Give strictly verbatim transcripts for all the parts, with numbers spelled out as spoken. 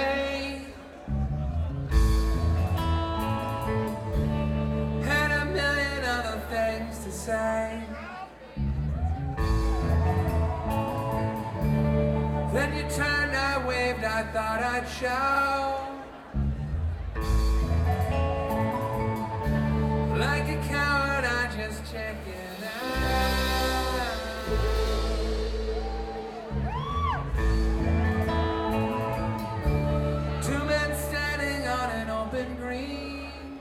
day. Had a million other things to say. Then you turned, I waved, I thought I'd show. Like a coward, I just check it out. Two men standing on an open green.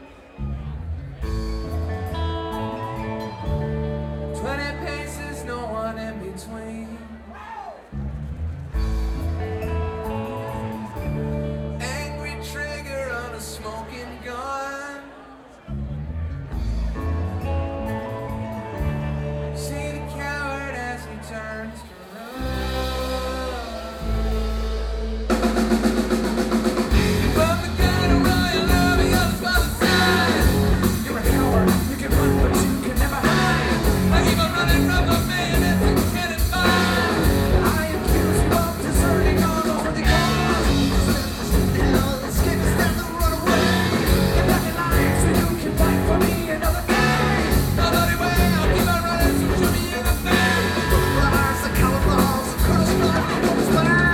Twenty paces, no one in between. Smoking gun. See the coward as he turns to run. But the gun of royal love, the others by the side. You're a coward, you can run but you can never hide. I keep on running from the man that's a cannon fire. I accuse you of deserting all over the cause. Hell, escape is down the road. Fight for me another day. Another way, I'll keep on running, so shoot me in the face. The flies, the coward balls, the colonel's blood, the woman's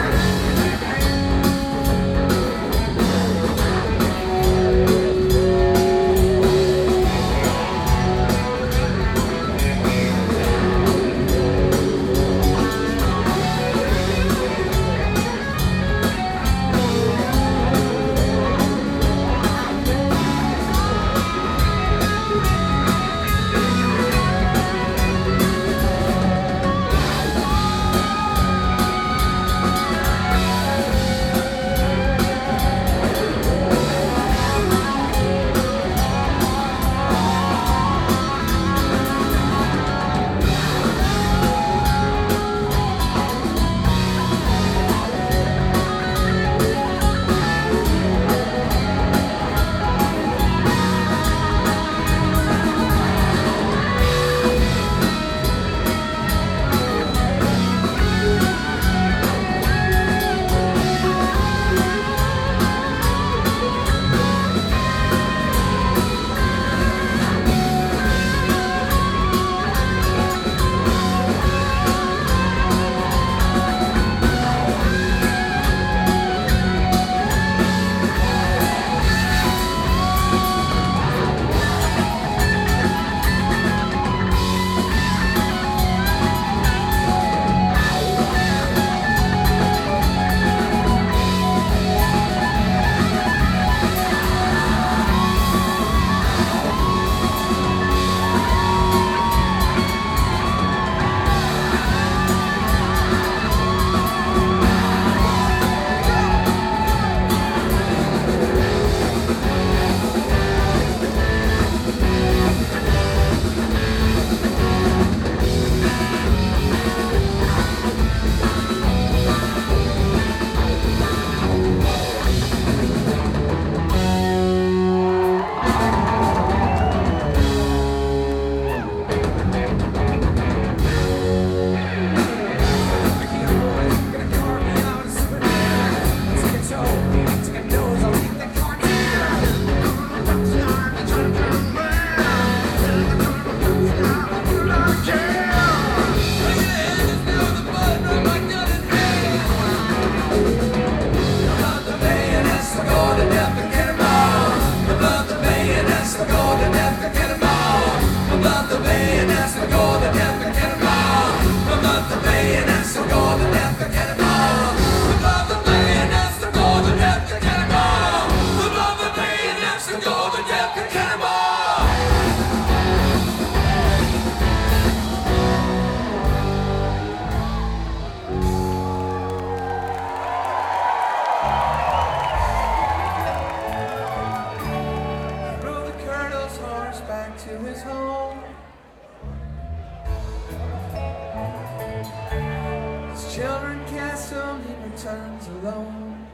returns alone.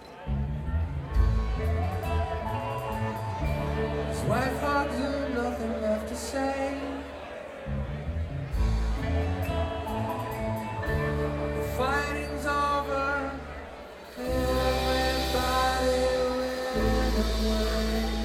His wife hugs him, nothing left to say. The fighting's over, everybody away.